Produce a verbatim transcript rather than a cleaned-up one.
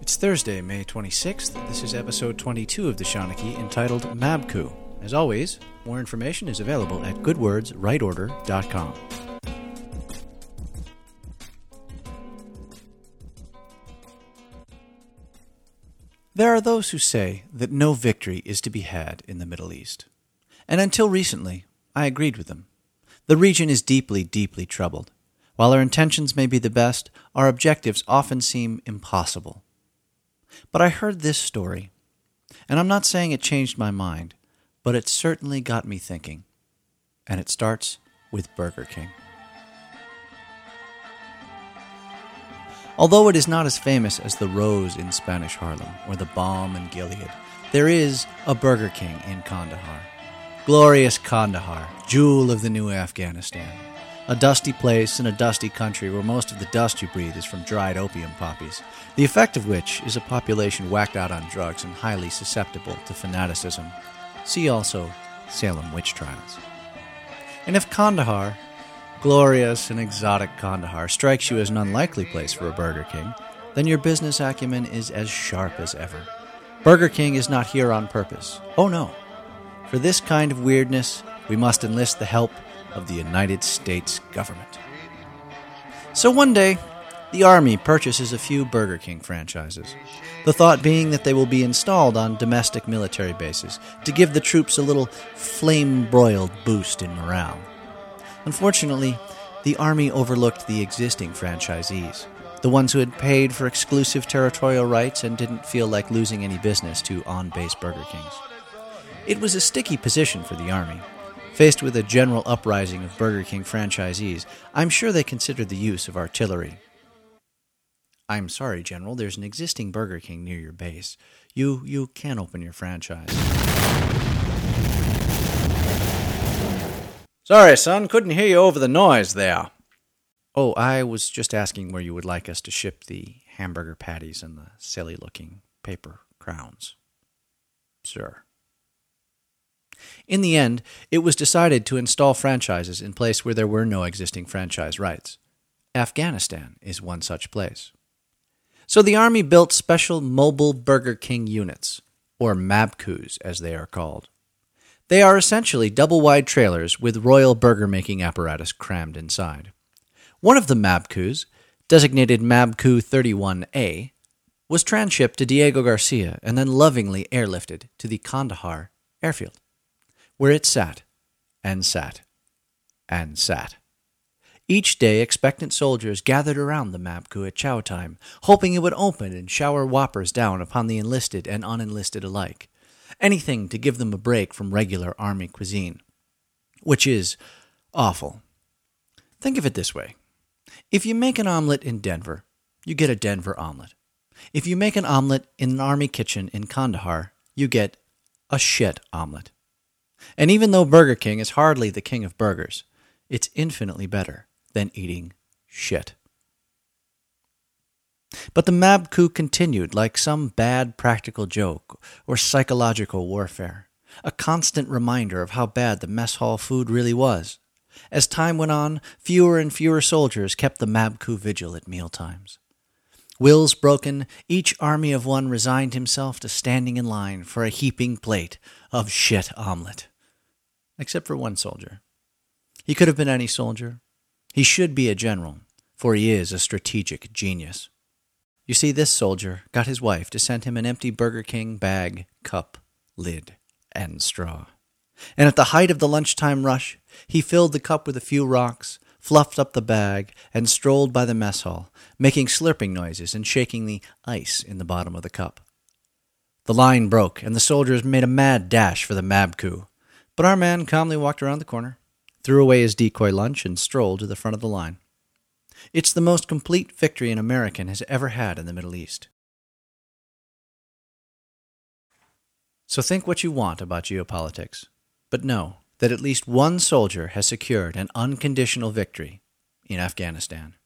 It's Thursday, May twenty-sixth. This is episode twenty-two of the Shawnee entitled Mabku. As always, more information is available at good words right order dot com. There are those who say that no victory is to be had in the Middle East. And until recently, I agreed with them. The region is deeply, deeply troubled. While our intentions may be the best, our objectives often seem impossible. But I heard this story, and I'm not saying it changed my mind, but it certainly got me thinking. And it starts with Burger King. Although it is not as famous as the Rose in Spanish Harlem or the Balm in Gilead, there is a Burger King in Kandahar. Glorious Kandahar, jewel of the new Afghanistan. A dusty place in a dusty country where most of the dust you breathe is from dried opium poppies, the effect of which is a population whacked out on drugs and highly susceptible to fanaticism. See also Salem witch trials. And if Kandahar, glorious and exotic Kandahar, strikes you as an unlikely place for a Burger King, then your business acumen is as sharp as ever. Burger King is not here on purpose. Oh no. For this kind of weirdness, we must enlist the help of the United States government. So one day, the Army purchases a few Burger King franchises, the thought being that they will be installed on domestic military bases to give the troops a little flame-broiled boost in morale. Unfortunately, the Army overlooked the existing franchisees, the ones who had paid for exclusive territorial rights and didn't feel like losing any business to on-base Burger Kings. It was a sticky position for the Army. Faced with a general uprising of Burger King franchisees, I'm sure they considered the use of artillery. I'm sorry, General, there's an existing Burger King near your base. You, you can open your franchise. Sorry, son, couldn't hear you over the noise there. Oh, I was just asking where you would like us to ship the hamburger patties and the silly-looking paper crowns. Sir. In the end, it was decided to install franchises in place where there were no existing franchise rights. Afghanistan is one such place. So the Army built special mobile Burger King units, or Mabkus as they are called. They are essentially double-wide trailers with royal burger-making apparatus crammed inside. One of the Mabkus, designated Mabku thirty-one A, was transshipped to Diego Garcia and then lovingly airlifted to the Kandahar airfield, where it sat, and sat, and sat. Each day, expectant soldiers gathered around the Mabku at chow time, hoping it would open and shower whoppers down upon the enlisted and unenlisted alike. Anything to give them a break from regular Army cuisine, which is awful. Think of it this way. If you make an omelet in Denver, you get a Denver omelet. If you make an omelet in an Army kitchen in Kandahar, you get a shit omelet. And even though Burger King is hardly the king of burgers, it's infinitely better than eating shit. But the Mabku continued like some bad practical joke or psychological warfare, a constant reminder of how bad the mess hall food really was. As time went on, fewer and fewer soldiers kept the Mabku vigil at mealtimes. Wills broken, each army of one resigned himself to standing in line for a heaping plate of shit omelet. Except for one soldier. He could have been any soldier. He should be a general, for he is a strategic genius. You see, this soldier got his wife to send him an empty Burger King bag, cup, lid, and straw. And at the height of the lunchtime rush, he filled the cup with a few rocks, fluffed up the bag, and strolled by the mess hall, making slurping noises and shaking the ice in the bottom of the cup. The line broke, and the soldiers made a mad dash for the Mabku. But our man calmly walked around the corner, threw away his decoy lunch, and strolled to the front of the line. It's the most complete victory an American has ever had in the Middle East. So think what you want about geopolitics, but know that at least one soldier has secured an unconditional victory in Afghanistan.